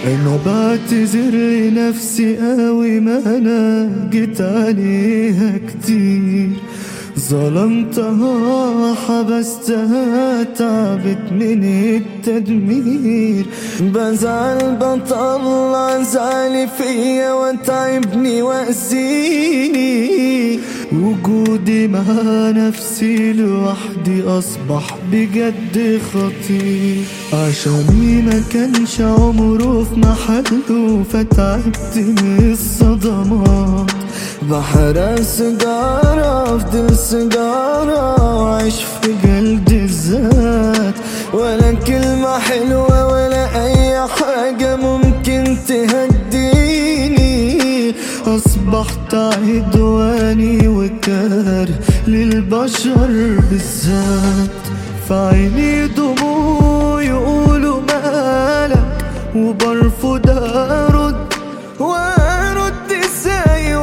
انا بعتذر لنفسي قوي، ما انا جيت عليها كتير، ظلمتها حبستها تعبت من التدمير. بزعل بطلع زعلي فيا وتعبني وأذيني، وجودي مع نفسي لوحدي أصبح بجد خطير. عشاني ما كانش عمره في محله فتعبت من الصدمات، بحرق سيجارة افضل سيجارة وعيش في جلد الذات، ولا كلمة حلوة ولا أي حاجة ممكن تهديني. أصبحت عدواني وكاره للبشر بالذات، فعيني دموع يقولوا مالك وبرفض أرد، وأرد ازاي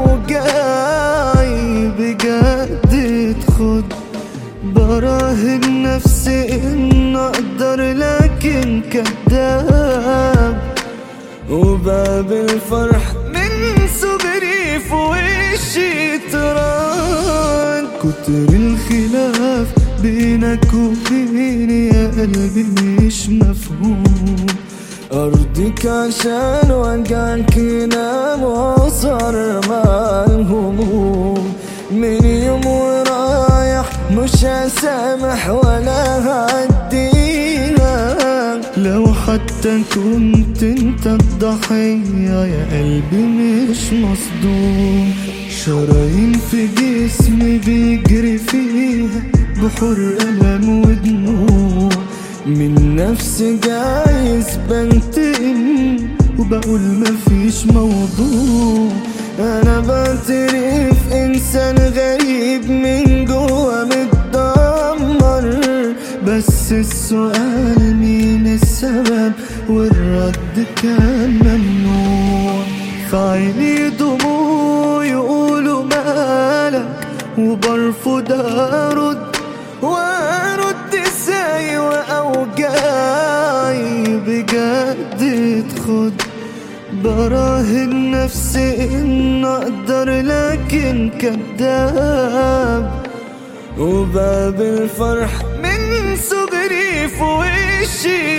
وأوجاعي بجد تخد. براهن نفسي إن أقدر لكن كداب، وباب الفرح من صغري في وشي تراد. كتر الخلاف بينك وبيني يا قلبي مش مفهوم، أرضيك عشان وجعك ينام وأسهر مع الهموم. من يوم ورايح مش هسامح ولا هعديها، لو حتى كنت انت الضحية يا قلبي مش مصدوم. شرايين في جسمي بيجري فيها بحور ألم ودموع، من نفسي جايز بنتقم وبقول مفيش موضوع. أنا بعترف إنسان غريب من جوا متدمر، بس السؤال مين السبب والرد كان ممنوع. فعيني دموع يقولوا مالك وبرفض أرد، وأرد ازاي وأوجاعي بجد تخد. براهن نفسي إن أقدر لكن كداب، وباب الفرح من صغري في وشي